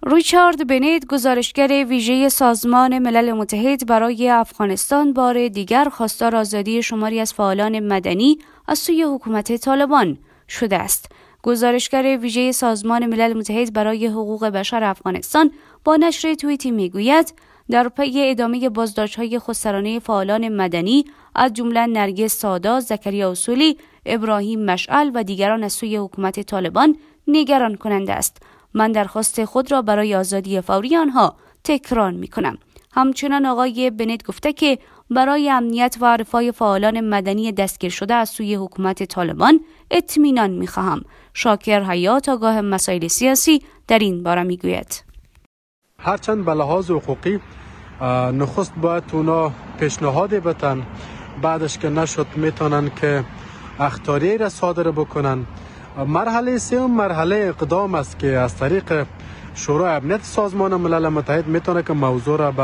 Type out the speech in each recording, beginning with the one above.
ریچارد بنت، گزارشگر ویژه سازمان ملل متحد برای افغانستان، بار دیگر خواستار آزادی شماری از فعالان مدنی از سوی حکومت طالبان شده است. گزارشگر ویژه سازمان ملل متحد برای حقوق بشر افغانستان با نشر توییتی میگوید در پی ادامه بازداشت‌های خودسرانه فعالان مدنی از جمله نرگس سادا، زکریا اصولی، ابراهیم مشعل و دیگران از سوی حکومت طالبان نگران کننده است. من درخواست خود را برای آزادی فوری آنها تکرار می‌کنم. همچنان آقای بنت گفته که برای امنیت و رفاه فعالان مدنی دستگیر شده از سوی حکومت طالبان اطمینان می‌خواهم. شاکر حیات، آگاه مسائل سیاسی، در این باره میگوید: هرچند به لحاظ حقوقی نخست باید اونا پیشنهاد بتن، بعدش که نشد میتونن که اخطاریه را صادر بکنن. مرحله سوم مرحله اقدام است که از طریق شورای امنیت سازمان ملل متحد میتونه که موضوع را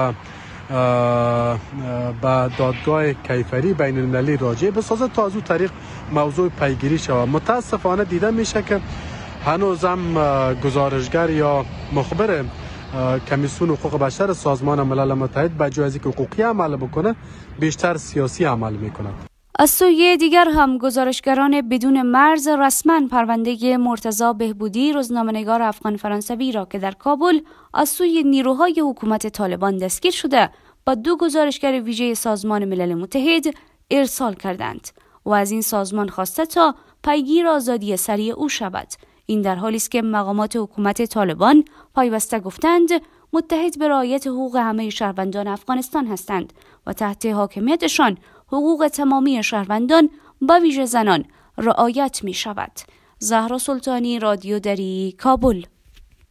به دادگاه کیفری بین المللی راجع بسازه تا از اون طریق موضوع پیگیری شود. متاسفانه دیده میشه که هنوزم گزارشگر یا مخبر کمیسیون حقوق بشر سازمان ملل متحد به جای از اینکه حقوقی عمل بکنه بیشتر سیاسی عمل میکنه. از سوی دیگر هم گزارشگران بدون مرز رسما پرونده مرتضی بهبودی، روزنامه‌نگار افغان فرانسوی را که در کابل از سوی نیروهای حکومت طالبان دستگیر شده با 2 گزارشگر ویژه سازمان ملل متحد ارسال کردند و از این سازمان خواسته تا پیگیر آزادی سریع او شود. این در حالی است که مقامات حکومت طالبان پیوسته گفتند متحد به رعایت حقوق همه شهروندان افغانستان هستند و تحت حاکمیتشان حقوق تمامی شهروندان به ویژه زنان رعایت می شود. زهرا سلطانی، رادیو دری، کابل.